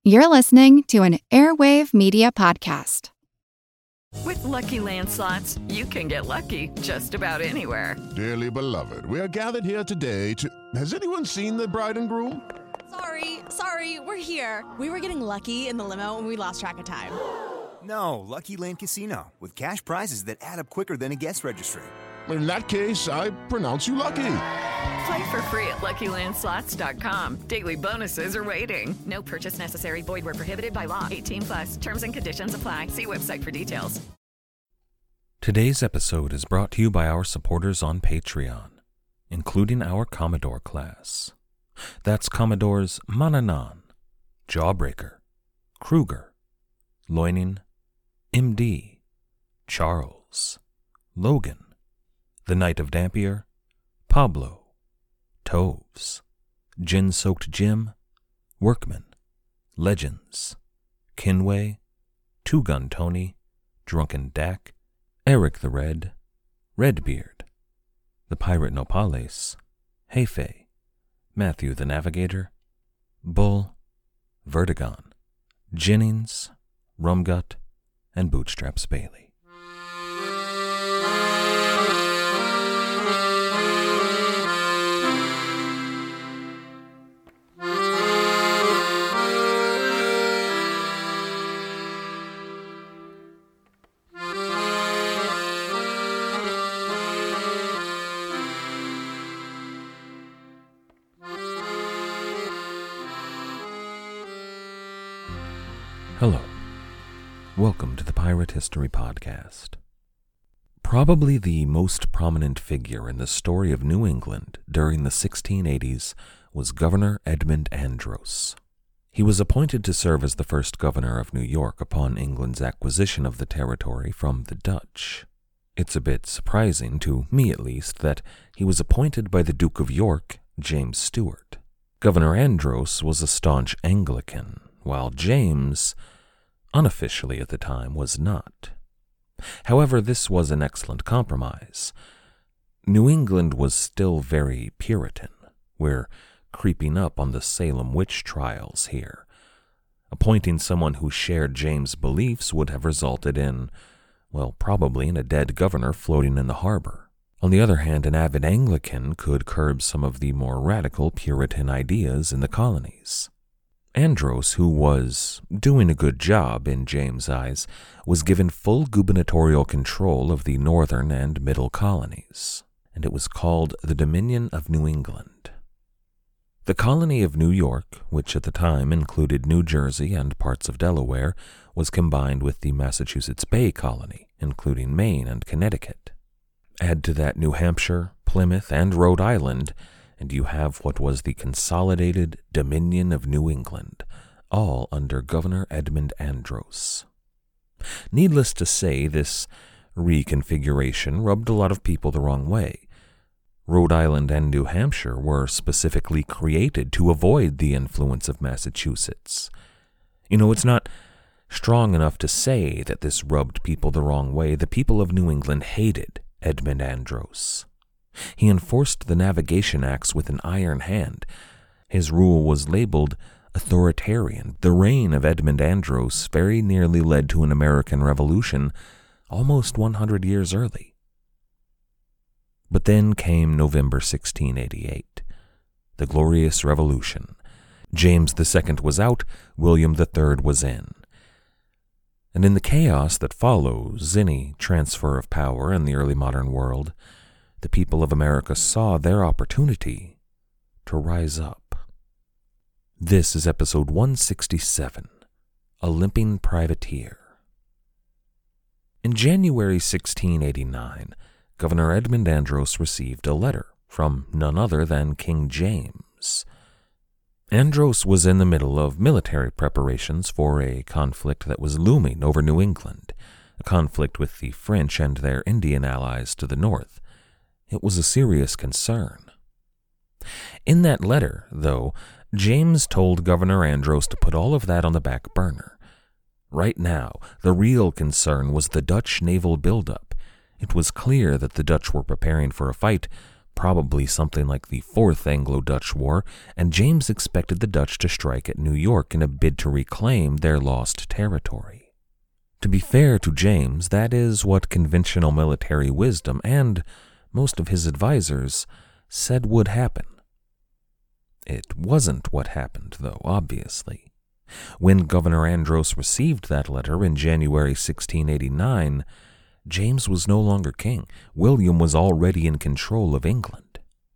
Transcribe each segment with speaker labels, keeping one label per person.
Speaker 1: You're listening to an Airwave Media Podcast.
Speaker 2: With Lucky Land Slots, you can get lucky just about anywhere.
Speaker 3: Dearly beloved, we are gathered here today to... Has anyone seen the bride and groom?
Speaker 4: Sorry, we're here. We were getting lucky in the limo and we lost track of time.
Speaker 5: No, Lucky Land Casino, with cash prizes that add up quicker than a guest registry.
Speaker 3: In that case, I pronounce you lucky.
Speaker 2: Play for free at LuckyLandSlots.com. Daily bonuses are waiting. No purchase necessary. Void where prohibited by law. 18+. Terms and conditions apply. See website for details.
Speaker 6: Today's episode is brought to you by our supporters on Patreon, including our Commodore class. That's Commodores Mananan, Jawbreaker, Kruger, Loining, MD, Charles, Logan, The Knight of Dampier, Pablo, Toves, Gin-Soaked Jim, Workman, Legends, Kinway, Two Gun Tony, Drunken Dak, Eric the Red, Redbeard, The Pirate Nopales, Hefe, Matthew the Navigator, Bull, Vertigon, Jennings, Rumgut, and Bootstraps Bailey. Hello. Welcome to the Pirate History Podcast. Probably the most prominent figure in the story of New England during the 1680s was Governor Edmund Andros. He was appointed to serve as the first governor of New York upon England's acquisition of the territory from the Dutch. It's a bit surprising, to me at least, that he was appointed by the Duke of York, James Stuart. Governor Andros was a staunch Anglican, while James, unofficially at the time, was not. However, this was an excellent compromise. New England was still very Puritan. We're creeping up on the Salem witch trials here. Appointing someone who shared James' beliefs would have resulted in, well, probably in a dead governor floating in the harbor. On the other hand, an avid Anglican could curb some of the more radical Puritan ideas in the colonies. Andros, who was doing a good job in James' eyes, was given full gubernatorial control of the northern and middle colonies, and it was called the Dominion of New England. The colony of New York, which at the time included New Jersey and parts of Delaware, was combined with the Massachusetts Bay Colony, including Maine and Connecticut. Add to that New Hampshire, Plymouth, and Rhode Island, and you have what was the consolidated Dominion of New England, all under Governor Edmund Andros. Needless to say, this reconfiguration rubbed a lot of people the wrong way. Rhode Island and New Hampshire were specifically created to avoid the influence of Massachusetts. It's not strong enough to say that this rubbed people the wrong way. The people of New England hated Edmund Andros. He enforced the Navigation Acts with an iron hand. His rule was labeled authoritarian. The reign of Edmund Andros very nearly led to an American Revolution almost 100 years early. But then came November 1688, the Glorious Revolution. James II was out, William III was in. And in the chaos that follows any transfer of power in the early modern world, the people of America saw their opportunity to rise up. This is episode 167, A Limping Privateer. In January 1689, Governor Edmund Andros received a letter from none other than King James. Andros was in the middle of military preparations for a conflict that was looming over New England, a conflict with the French and their Indian allies to the north. It was a serious concern. In that letter, though, James told Governor Andros to put all of that on the back burner. Right now, the real concern was the Dutch naval buildup. It was clear that the Dutch were preparing for a fight, probably something like the Fourth Anglo-Dutch War, and James expected the Dutch to strike at New York in a bid to reclaim their lost territory. To be fair to James, that is what conventional military wisdom and most of his advisors said would happen. It wasn't what happened, though, obviously. When Governor Andros received that letter in January 1689, James was no longer king. William was already in control of England.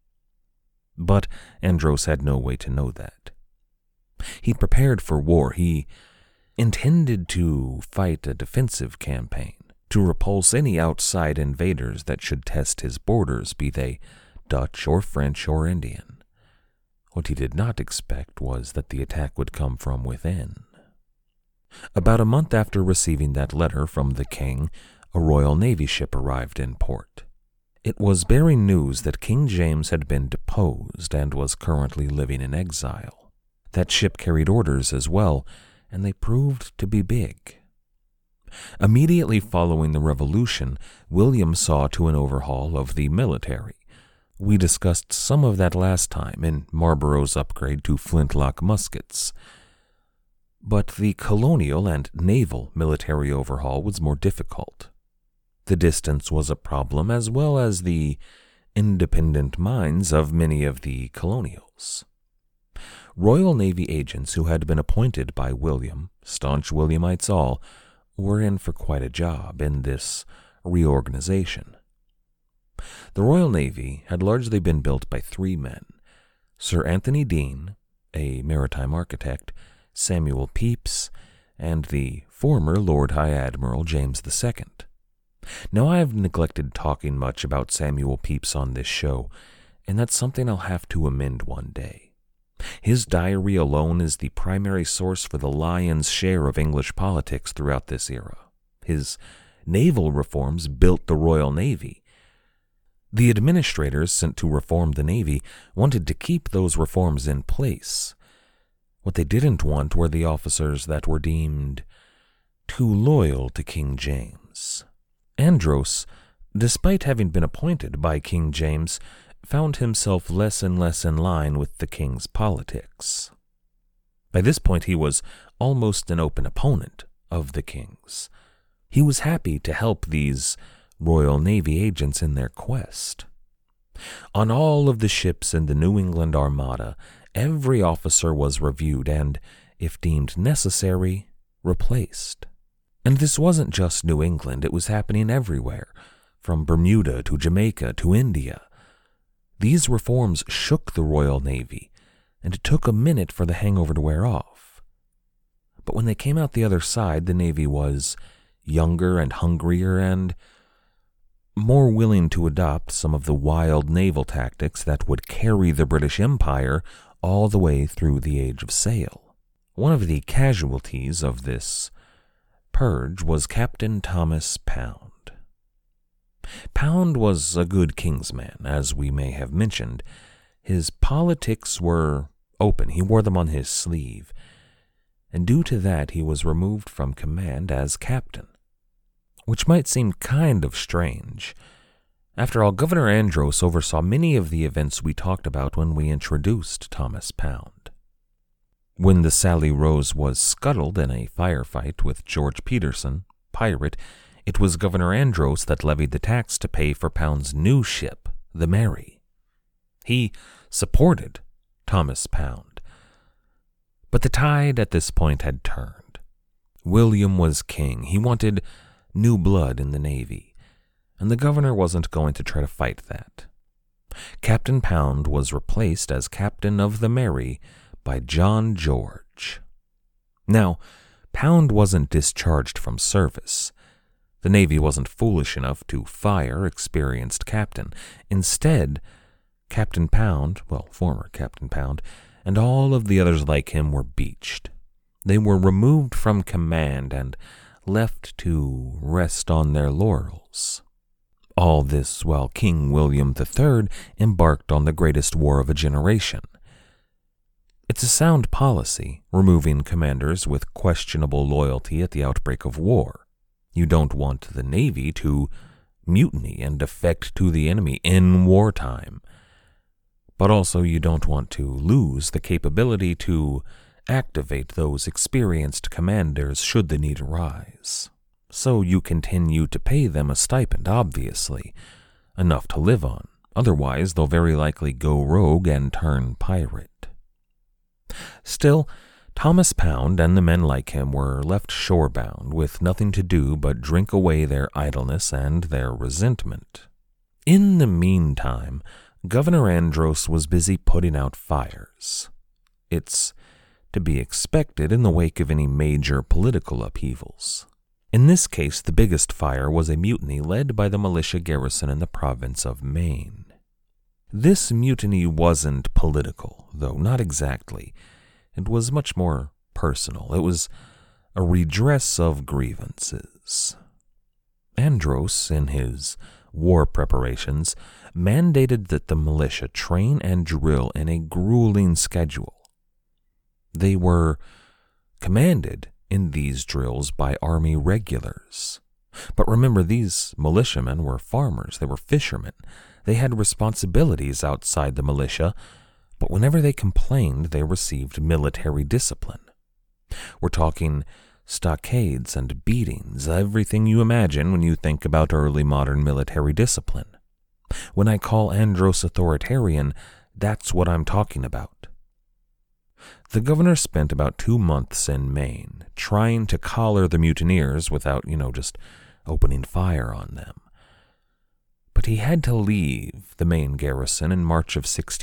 Speaker 6: But Andros had no way to know that. He prepared for war. He intended to fight a defensive campaign, to repulse any outside invaders that should test his borders, be they Dutch or French or Indian. What he did not expect was that the attack would come from within. About a month after receiving that letter from the king, a Royal Navy ship arrived in port. It was bearing news that King James had been deposed and was currently living in exile. That ship carried orders as well, and they proved to be big. Immediately following the Revolution, William saw to an overhaul of the military. We discussed some of that last time in Marlborough's upgrade to flintlock muskets. But the colonial and naval military overhaul was more difficult. The distance was a problem, as well as the independent minds of many of the colonials. Royal Navy agents who had been appointed by William, staunch Williamites all, were in for quite a job in this reorganization. The Royal Navy had largely been built by three men: Sir Anthony Deane, a maritime architect, Samuel Pepys, and the former Lord High Admiral James II. Now, I have neglected talking much about Samuel Pepys on this show, and that's something I'll have to amend one day. His diary alone is the primary source for the lion's share of English politics throughout this era. His naval reforms built the Royal Navy. The administrators sent to reform the Navy wanted to keep those reforms in place. What they didn't want were the officers that were deemed too loyal to King James. Andros, despite having been appointed by King James, found himself less and less in line with the king's politics. By this point, he was almost an open opponent of the king's. He was happy to help these Royal Navy agents in their quest. On all of the ships in the New England Armada, every officer was reviewed and, if deemed necessary, replaced. And this wasn't just New England, it was happening everywhere, from Bermuda to Jamaica to India. These reforms shook the Royal Navy, and it took a minute for the hangover to wear off. But when they came out the other side, the Navy was younger and hungrier and more willing to adopt some of the wild naval tactics that would carry the British Empire all the way through the Age of Sail. One of the casualties of this purge was Captain Thomas Pound. Pound was a good kingsman, as we may have mentioned. His politics were open. He wore them on his sleeve, and due to that he was removed from command as captain, which might seem kind of strange. After all, Governor Andros oversaw many of the events we talked about when we introduced Thomas Pound. When the Sally Rose was scuttled in a firefight with George Peterson, pirate, it was Governor Andros that levied the tax to pay for Pound's new ship, the Mary. He supported Thomas Pound. But the tide at this point had turned. William was king. He wanted new blood in the Navy, and the governor wasn't going to try to fight that. Captain Pound was replaced as captain of the Mary by John George. Now, Pound wasn't discharged from service. The Navy wasn't foolish enough to fire experienced captain. Instead, Captain Pound, former Captain Pound, and all of the others like him were beached. They were removed from command and left to rest on their laurels. All this while King William III embarked on the greatest war of a generation. It's a sound policy, removing commanders with questionable loyalty at the outbreak of war. You don't want the Navy to mutiny and defect to the enemy in wartime. But also you don't want to lose the capability to activate those experienced commanders should the need arise. So you continue to pay them a stipend, obviously, enough to live on. Otherwise, they'll very likely go rogue and turn pirate. Still, Thomas Pound and the men like him were left shorebound with nothing to do but drink away their idleness and their resentment. In the meantime, Governor Andros was busy putting out fires. It's to be expected in the wake of any major political upheavals. In this case, the biggest fire was a mutiny led by the militia garrison in the province of Maine. This mutiny wasn't political, though not exactly. It was much more personal. It was a redress of grievances. Andros, in his war preparations, mandated that the militia train and drill in a grueling schedule. They were commanded in these drills by army regulars. But remember, these militiamen were farmers, they were fishermen. They had responsibilities outside the militia, but whenever they complained, they received military discipline. We're talking stockades and beatings, everything you imagine when you think about early modern military discipline. When I call Andros authoritarian, that's what I'm talking about. The governor spent about 2 months in Maine, trying to collar the mutineers without, just opening fire on them. But he had to leave the Maine garrison in March of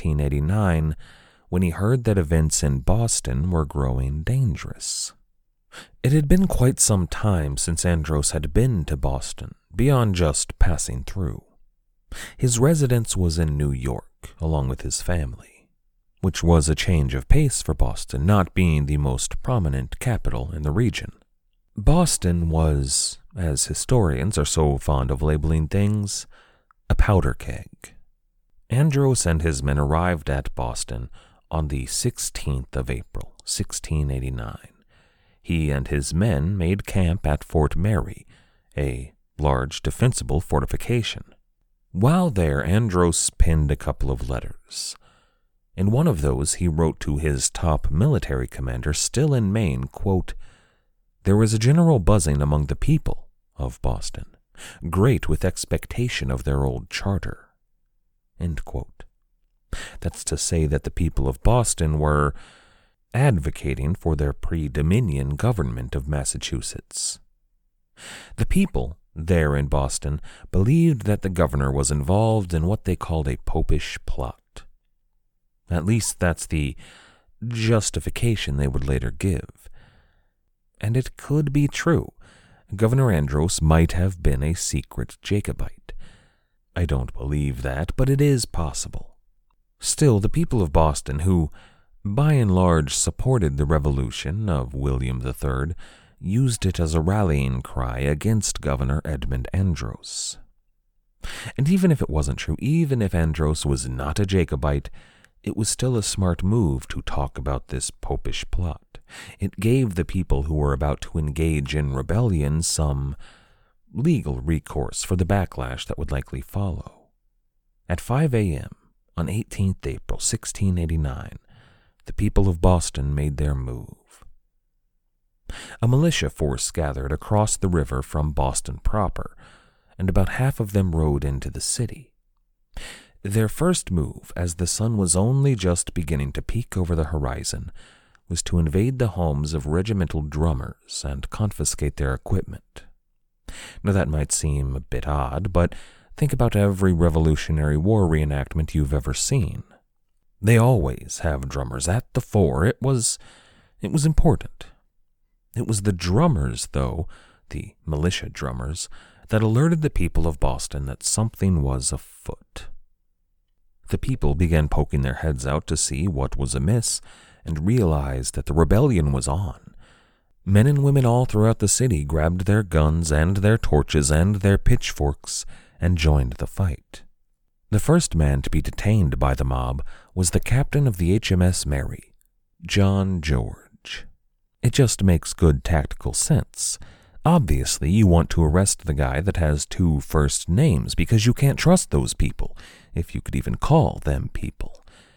Speaker 6: 1689 when he heard that events in Boston were growing dangerous. It had been quite some time since Andros had been to Boston, beyond just passing through. His residence was in New York, along with his family, which was a change of pace for Boston, not being the most prominent capital in the region. Boston was, as historians are so fond of labeling things, a powder keg. Andros and his men arrived at Boston on the 16th of April, 1689. He and his men made camp at Fort Mary, a large defensible fortification. While there, Andros penned a couple of letters. In one of those, he wrote to his top military commander, still in Maine, quote, "There is a general buzzing among the people of Boston, great with expectation of their old charter." End quote. That's to say that the people of Boston were advocating for their pre-Dominion government of Massachusetts. The people there in Boston believed that the governor was involved in what they called a popish plot. At least that's the justification they would later give. And it could be true. Governor Andros might have been a secret Jacobite. I don't believe that, but it is possible. Still, the people of Boston, who by and large supported the revolution of William III, used it as a rallying cry against Governor Edmund Andros. And even if it wasn't true, even if Andros was not a Jacobite, it was still a smart move to talk about this popish plot. It gave the people who were about to engage in rebellion some legal recourse for the backlash that would likely follow. At 5 a.m. on 18th April 1689, the people of Boston made their move. A militia force gathered across the river from Boston proper, and about half of them rode into the city. Their first move, as the sun was only just beginning to peek over the horizon, was to invade the homes of regimental drummers and confiscate their equipment. Now that might seem a bit odd, but think about every Revolutionary War reenactment you've ever seen. They always have drummers at the fore. It was important. It was the drummers, though, the militia drummers, that alerted the people of Boston that something was afoot. The people began poking their heads out to see what was amiss and realized that the rebellion was on. Men and women all throughout the city grabbed their guns and their torches and their pitchforks and joined the fight. The first man to be detained by the mob was the captain of the HMS Mary, John George. It just makes good tactical sense. Obviously, you want to arrest the guy that has 2 first names because you can't trust those people, if you could even call them people.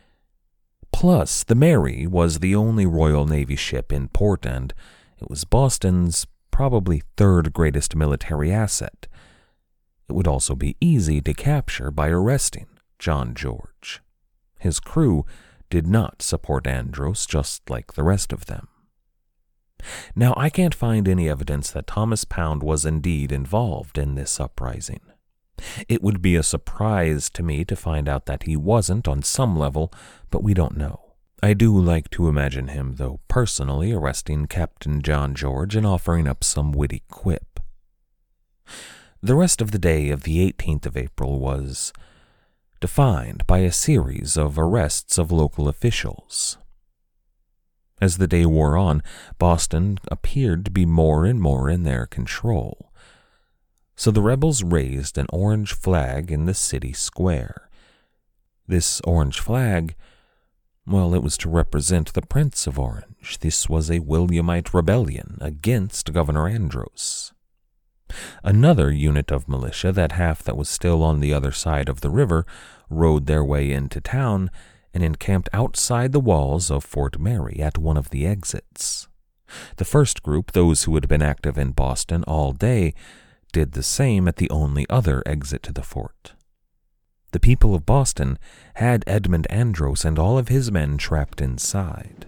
Speaker 6: Plus, the Mary was the only Royal Navy ship in port, and it was Boston's probably third greatest military asset. It would also be easy to capture by arresting John George. His crew did not support Andros, just like the rest of them. Now, I can't find any evidence that Thomas Pound was indeed involved in this uprising. It would be a surprise to me to find out that he wasn't on some level, but we don't know. I do like to imagine him, though, personally arresting Captain John George and offering up some witty quip. The rest of the day of the 18th of April was defined by a series of arrests of local officials. As the day wore on, Boston appeared to be more and more in their control. So the rebels raised an orange flag in the city square. This orange flag, well, it was to represent the Prince of Orange. This was a Williamite rebellion against Governor Andros. Another unit of militia, that half that was still on the other side of the river, rode their way into town and encamped outside the walls of Fort Mary at one of the exits. The first group, those who had been active in Boston all day, did the same at the only other exit to the fort. The people of Boston had Edmund Andros and all of his men trapped inside.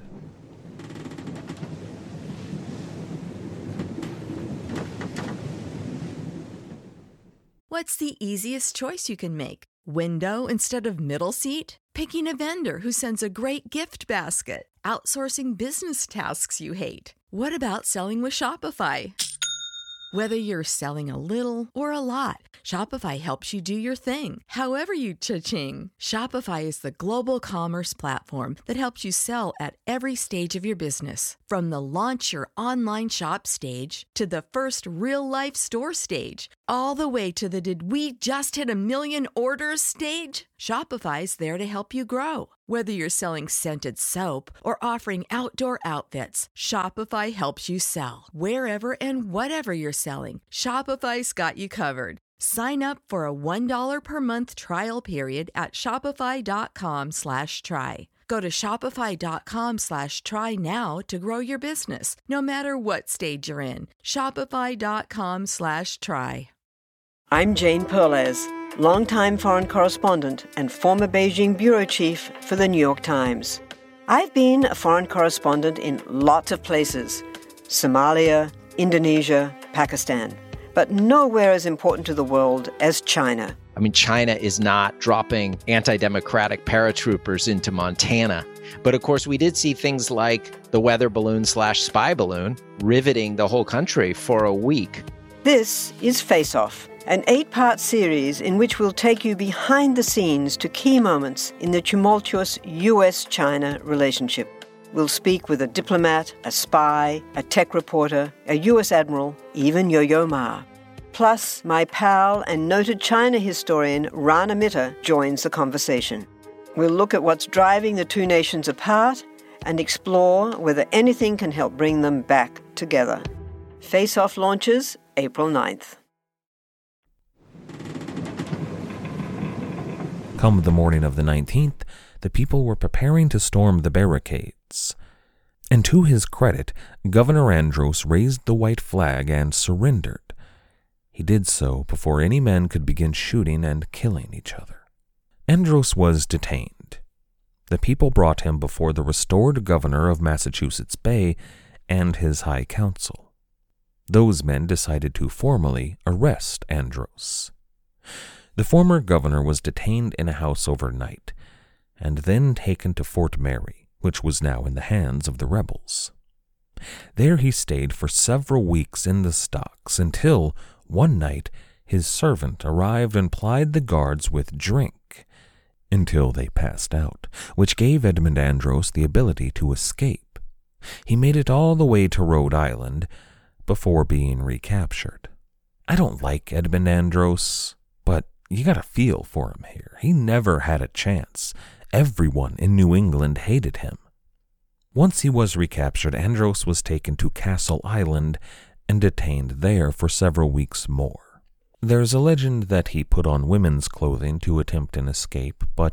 Speaker 7: What's the easiest choice you can make? Window instead of middle seat? Picking a vendor who sends a great gift basket? Outsourcing business tasks you hate? What about selling with Shopify? Whether you're selling a little or a lot, Shopify helps you do your thing, however you cha-ching. Shopify is the global commerce platform that helps you sell at every stage of your business. From the launch your online shop stage to the first real-life store stage, all the way to the did we just hit 1 million orders stage. Shopify's there to help you grow. Whether you're selling scented soap or offering outdoor outfits, Shopify helps you sell. Wherever and whatever you're selling, Shopify's got you covered. Sign up for a $1 per month trial period at shopify.com/try. Go to shopify.com/try now to grow your business, no matter what stage you're in. Shopify.com/try.
Speaker 8: I'm Jane Perlez, longtime foreign correspondent and former Beijing bureau chief for the New York Times. I've been a foreign correspondent in lots of places: Somalia, Indonesia, Pakistan, but nowhere as important to the world as China.
Speaker 9: I mean, China is not dropping anti-democratic paratroopers into Montana. But of course, we did see things like the weather balloon/spy balloon riveting the whole country for a week.
Speaker 8: This is Face Off, an 8-part series in which we'll take you behind the scenes to key moments in the tumultuous U.S.-China relationship. We'll speak with a diplomat, a spy, a tech reporter, a U.S. admiral, even Yo-Yo Ma. Plus, my pal and noted China historian Rana Mitter joins the conversation. We'll look at what's driving the two nations apart and explore whether anything can help bring them back together. Face Off launches April 9th.
Speaker 6: Come the morning of the 19th, the people were preparing to storm the barricades. And to his credit, Governor Andros raised the white flag and surrendered. He did so before any men could begin shooting and killing each other. Andros was detained. The people brought him before the restored governor of Massachusetts Bay and his high council. Those men decided to formally arrest Andros. The former governor was detained in a house overnight, and then taken to Fort Mary, which was now in the hands of the rebels. There he stayed for several weeks in the stocks until, one night, his servant arrived and plied the guards with drink until they passed out, which gave Edmund Andros the ability to escape. He made it all the way to Rhode Island before being recaptured. I don't like Edmund Andros, but you gotta feel for him here. He never had a chance. Everyone in New England hated him. Once he was recaptured, Andros was taken to Castle Island and detained there for several weeks more. There's a legend that he put on women's clothing to attempt an escape, but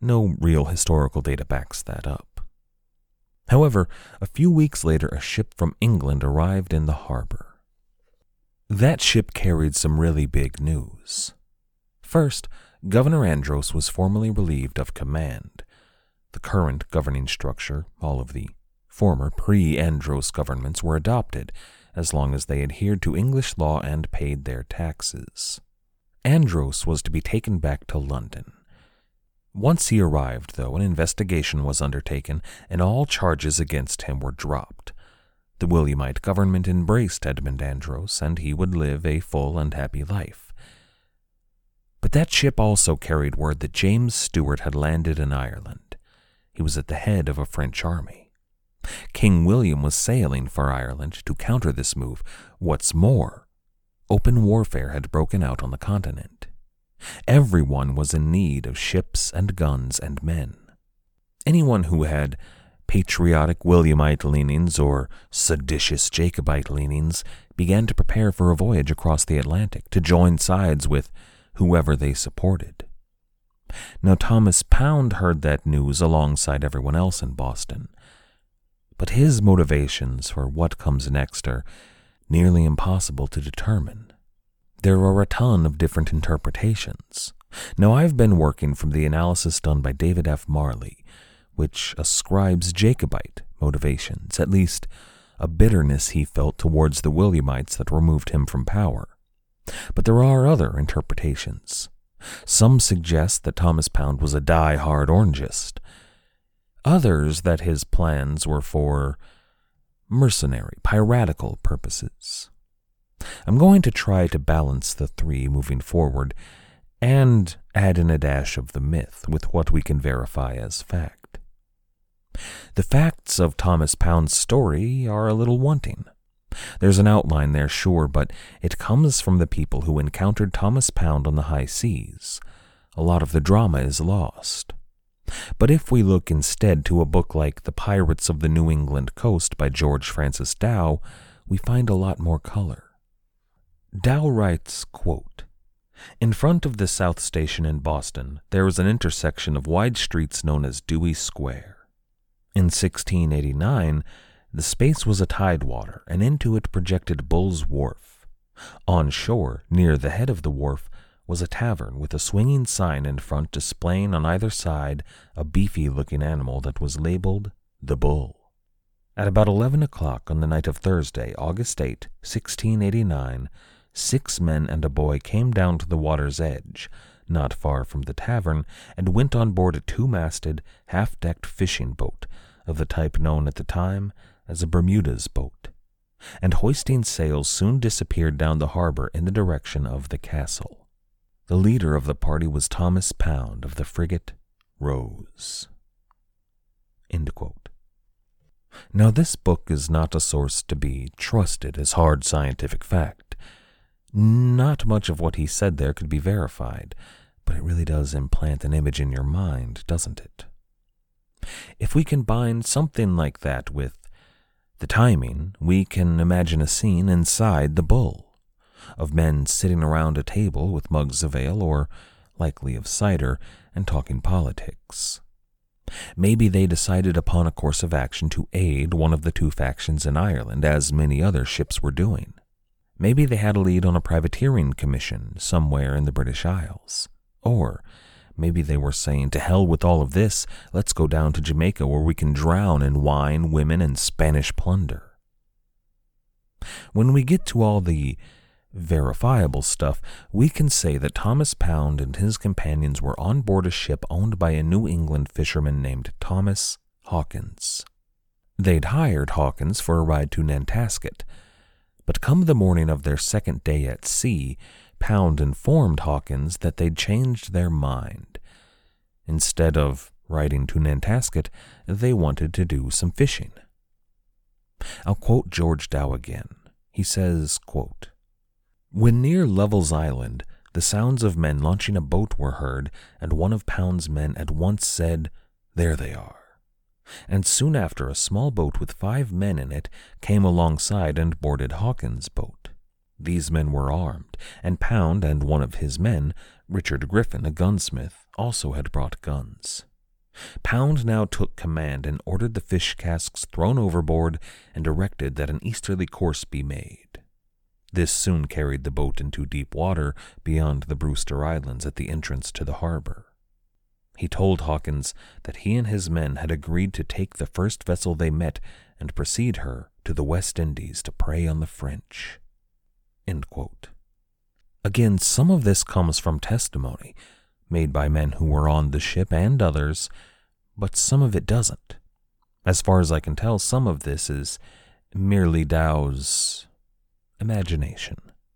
Speaker 6: No real historical data backs that up. However, a few weeks later, a ship from England arrived in the harbor. That ship carried some really big news. First, Governor Andros was formally relieved of command. The current governing structure, all of the former pre-Andros governments, were adopted as long as they adhered to English law and paid their taxes. Andros was to be taken back to London. Once he arrived, though, an investigation was undertaken and all charges against him were dropped. The Williamite government embraced Edmund Andros, and he would live a full and happy life. But that ship also carried word that James Stuart had landed in Ireland. He was at the head of a French army. King William was sailing for Ireland to counter this move. What's more, open warfare had broken out on the continent. Everyone was in need of ships and guns and men. Anyone who had patriotic Williamite leanings or seditious Jacobite leanings began to prepare for a voyage across the Atlantic to join sides with whoever they supported. Now, Thomas Pound heard that news alongside everyone else in Boston, but his motivations for what comes next are nearly impossible to determine. There are a ton of different interpretations. Now, I've been working from the analysis done by David F. Marley, which ascribes Jacobite motivations, at least a bitterness he felt towards the Williamites that removed him from power. But there are other interpretations. Some suggest that Thomas Pound was a die-hard Orangist. Others that his plans were for mercenary, piratical purposes. I'm going to try to balance the three moving forward and add in a dash of the myth with what we can verify as fact. The facts of Thomas Pound's story are a little wanting. There's an outline there, sure, but it comes from the people who encountered Thomas Pound on the high seas. A lot of the drama is lost. But if we look instead to a book like The Pirates of the New England Coast by George Francis Dow, we find a lot more color. Dow writes, quote, "In front of the South Station in Boston, there is an intersection of wide streets known as Dewey Square. In 1689, the space was a tidewater, and into it projected Bull's Wharf. On shore, near the head of the wharf, was a tavern with a swinging sign in front displaying on either side a beefy-looking animal that was labeled the Bull. At about 11 o'clock on the night of Thursday, August 8, 1689, 6 men and a boy came down to the water's edge, not far from the tavern, and went on board a 2-masted, half-decked fishing boat of the type known at the time as a Bermuda's boat, and hoisting sails soon disappeared down the harbor in the direction of the castle. The leader of the party was Thomas Pound of the frigate Rose." End quote. Now, this book is not a source to be trusted as hard scientific fact. Not much of what he said there could be verified, but it really does implant an image in your mind, doesn't it? If we combine something like that with the timing, we can imagine a scene inside the Bull, of men sitting around a table with mugs of ale, or likely of cider, and talking politics. Maybe they decided upon a course of action to aid one of the 2 factions in Ireland, as many other ships were doing. Maybe they had a lead on a privateering commission somewhere in the British Isles. Or maybe they were saying, to hell with all of this, let's go down to Jamaica where we can drown in wine, women, and Spanish plunder. When we get to all the verifiable stuff, we can say that Thomas Pound and his companions were on board a ship owned by a New England fisherman named Thomas Hawkins. They'd hired Hawkins for a ride to Nantasket, but come the morning of their 2nd day at sea, Pound informed Hawkins that they'd changed their mind. Instead of riding to Nantasket, they wanted to do some fishing. I'll quote George Dow again. He says, quote, "When near Lovell's Island, the sounds of men launching a boat were heard, and one of Pound's men at once said, 'There they are.' And soon after, a small boat with 5 men in it came alongside and boarded Hawkins' boat. These men were armed, and Pound and one of his men, Richard Griffin, a gunsmith, also had brought guns." Pound now took command and ordered the fish casks thrown overboard and directed that an easterly course be made. This soon carried the boat into deep water beyond the Brewster Islands at the entrance to the harbor. He told Hawkins that he and his men had agreed to take the first vessel they met and proceed her to the West Indies to prey on the French. End quote. Again, some of this comes from testimony made by men who were on the ship and others, but some of it doesn't. As far as I can tell, some of this is merely Dow's imagination.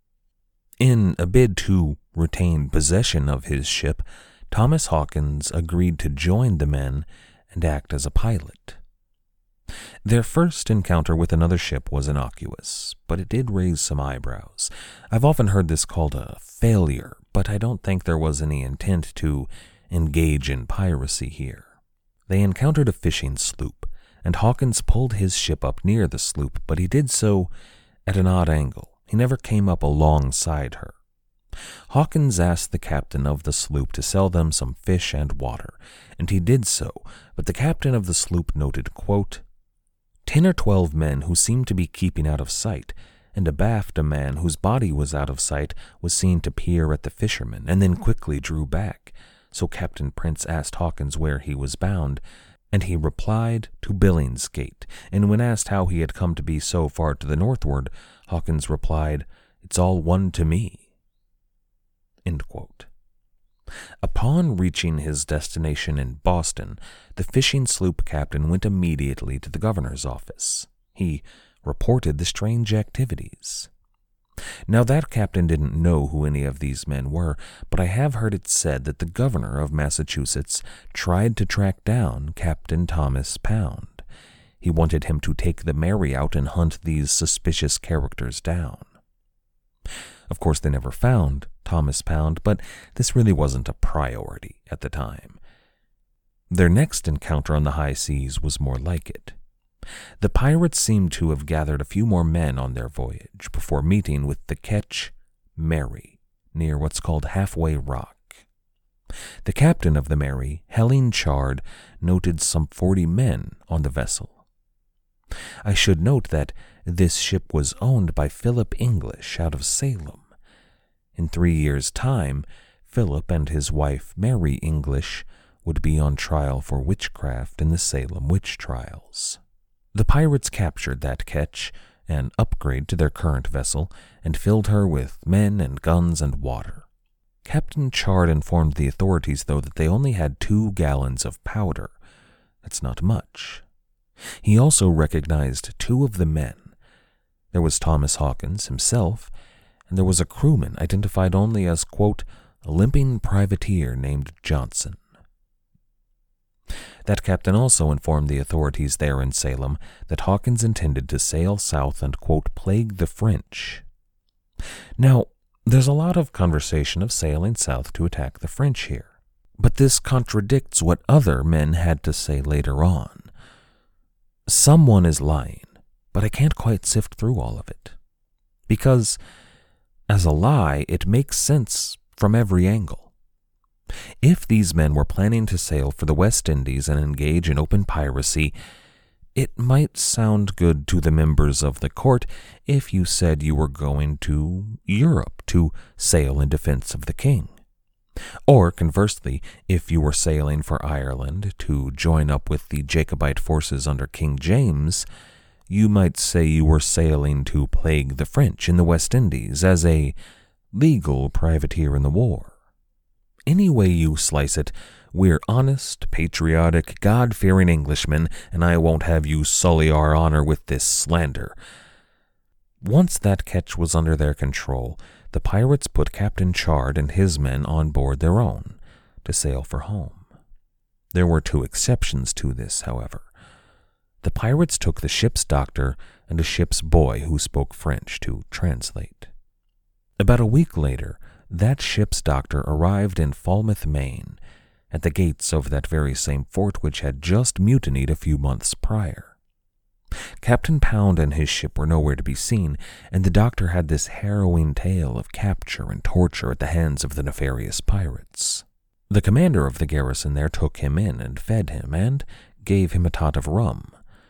Speaker 6: In a bid to retain possession of his ship, Thomas Hawkins agreed to join the men and act as a pilot. Their first encounter with another ship was innocuous, but it did raise some eyebrows. I've often heard this called a failure, but I don't think there was any intent to engage in piracy here. They encountered a fishing sloop, and Hawkins pulled his ship up near the sloop, but he did so at an odd angle. He never came up alongside her. Hawkins asked the captain of the sloop to sell them some fish and water, and he did so, but the captain of the sloop noted, quote, 10 or 12 men who seemed to be keeping out of sight, and abaft a man whose body was out of sight was seen to peer at the fishermen, and then quickly drew back. So Captain Prince asked Hawkins where he was bound, and he replied to Billingsgate, and when asked how he had come to be so far to the northward, Hawkins replied, "It's all one to me." End quote. Upon reaching his destination in Boston, the fishing sloop captain went immediately to the governor's office. He reported the strange activities. Now that captain didn't know who any of these men were, but I have heard it said that the governor of Massachusetts tried to track down Captain Thomas Pound. He wanted him to take the Mary out and hunt these suspicious characters down. Of course, they never found Thomas Pound, but this really wasn't a priority at the time. Their next encounter on the high seas was more like it. The pirates seemed to have gathered a few more men on their voyage before meeting with the ketch Mary near what's called Halfway Rock. The captain of the Mary, Helene Chard, noted some 40 men on the vessel. I should note that this ship was owned by Philip English out of Salem. In 3 years' time, Philip and his wife, Mary English, would be on trial for witchcraft in the Salem witch trials. The pirates captured that ketch, an upgrade to their current vessel, and filled her with men and guns and water. Captain Chard informed the authorities, though, that they only had 2 gallons of powder. That's not much. He also recognized 2 of the men. There was Thomas Hawkins himself, and there was a crewman identified only as, quote, a limping privateer named Johnson. That captain also informed the authorities there in Salem that Hawkins intended to sail south and, quote, plague the French. Now, there's a lot of conversation of sailing south to attack the French here, but this contradicts what other men had to say later on. Someone is lying, but I can't quite sift through all of it. Because, as a lie, it makes sense from every angle. If these men were planning to sail for the West Indies and engage in open piracy, it might sound good to the members of the court if you said you were going to Europe to sail in defense of the king. Or, conversely, if you were sailing for Ireland to join up with the Jacobite forces under King James, you might say you were sailing to plague the French in the West Indies as a legal privateer in the war. Any way you slice it, we're honest, patriotic, God-fearing Englishmen, and I won't have you sully our honor with this slander. Once that ketch was under their control, the pirates put Captain Chard and his men on board their own to sail for home. There were 2 exceptions to this, however. The pirates took the ship's doctor and a ship's boy who spoke French to translate. About a week later, that ship's doctor arrived in Falmouth, Maine, at the gates of that very same fort which had just mutinied a few months prior. Captain Pound and his ship were nowhere to be seen, and the doctor had this harrowing tale of capture and torture at the hands of the nefarious pirates. The commander of the garrison there took him in and fed him and gave him a tot of rum.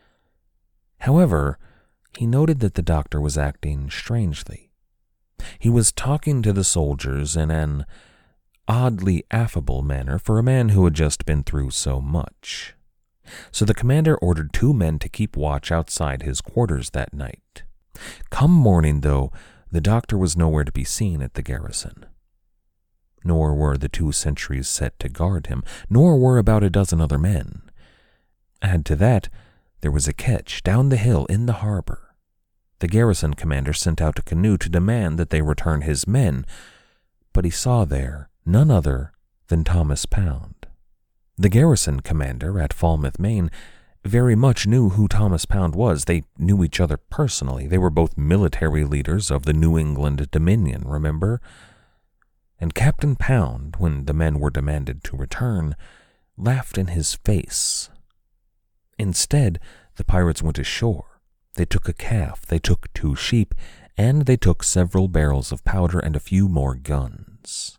Speaker 6: However, he noted that the doctor was acting strangely. He was talking to the soldiers in an oddly affable manner for a man who had just been through so much. So the commander ordered 2 men to keep watch outside his quarters that night. Come morning, though, the doctor was nowhere to be seen at the garrison. Nor were the 2 sentries set to guard him, nor were about a dozen other men. Add to that, there was a ketch down the hill in the harbor. The garrison commander sent out a canoe to demand that they return his men, but he saw there none other than Thomas Pound. The garrison commander at Falmouth, Maine, very much knew who Thomas Pound was. They knew each other personally. They were both military leaders of the New England Dominion, remember? And Captain Pound, when the men were demanded to return, laughed in his face. Instead, the pirates went ashore. They took a calf, they took 2 sheep, and they took several barrels of powder and a few more guns.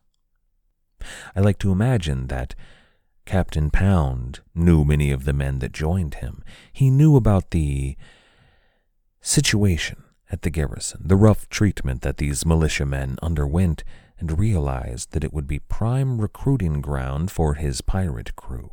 Speaker 6: I like to imagine that Captain Pound knew many of the men that joined him. He knew about the situation at the garrison, the rough treatment that these militiamen underwent, and realized that it would be prime recruiting ground for his pirate crew.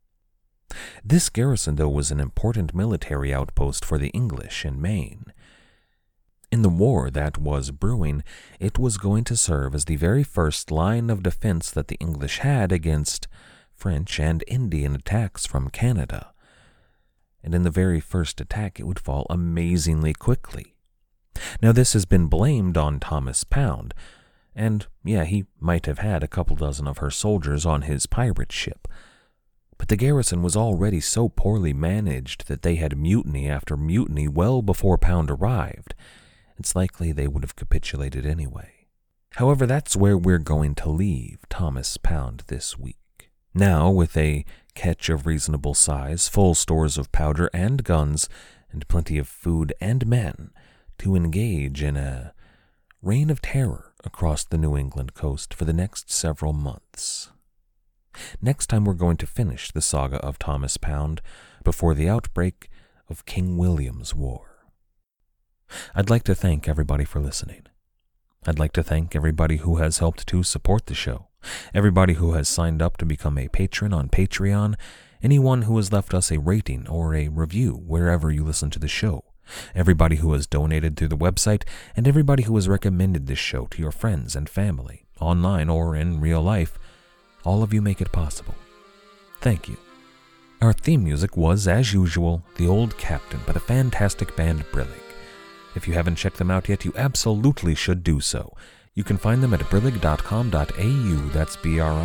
Speaker 6: This garrison, though, was an important military outpost for the English in Maine. In the war that was brewing, it was going to serve as the very first line of defense that the English had against French and Indian attacks from Canada. And in the very first attack, it would fall amazingly quickly. Now, this has been blamed on Thomas Pound, and yeah, he might have had a couple dozen of her soldiers on his pirate ship. But the garrison was already so poorly managed that they had mutiny after mutiny well before Pound arrived. It's likely they would have capitulated anyway. However, that's where we're going to leave Thomas Pound this week. Now, with a ketch of reasonable size, full stores of powder and guns, and plenty of food and men, to engage in a reign of terror across the New England coast for the next several months. Next time we're going to finish the saga of Thomas Pound before the outbreak of King William's War. I'd like to thank everybody for listening. I'd like to thank everybody who has helped to support the show, everybody who has signed up to become a patron on Patreon, anyone who has left us a rating or a review wherever you listen to the show, everybody who has donated through the website, and everybody who has recommended this show to your friends and family, online or in real life. All of you make it possible. Thank you. Our theme music was, as usual, The Old Captain by the fantastic band Brillig. If you haven't checked them out yet, you absolutely should do so. You can find them at brillig.com.au, that's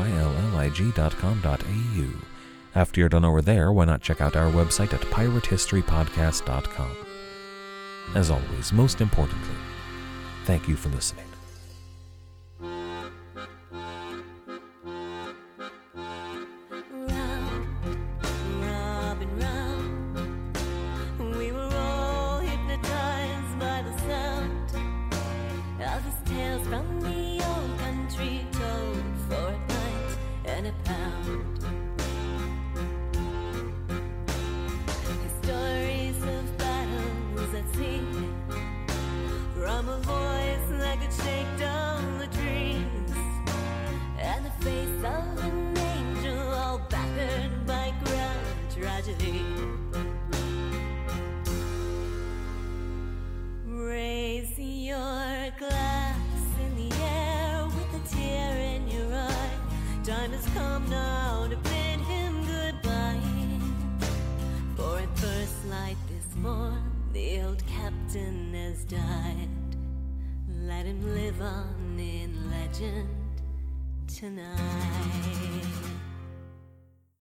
Speaker 6: brillig.com.au. After you're done over there, why not check out our website at piratehistorypodcast.com. As always, most importantly, thank you for listening.
Speaker 10: Raise your glass in the air with a tear in your eye. Time has come now to bid him goodbye. For at first light this morn, the old captain has died. Let him live on in legend tonight.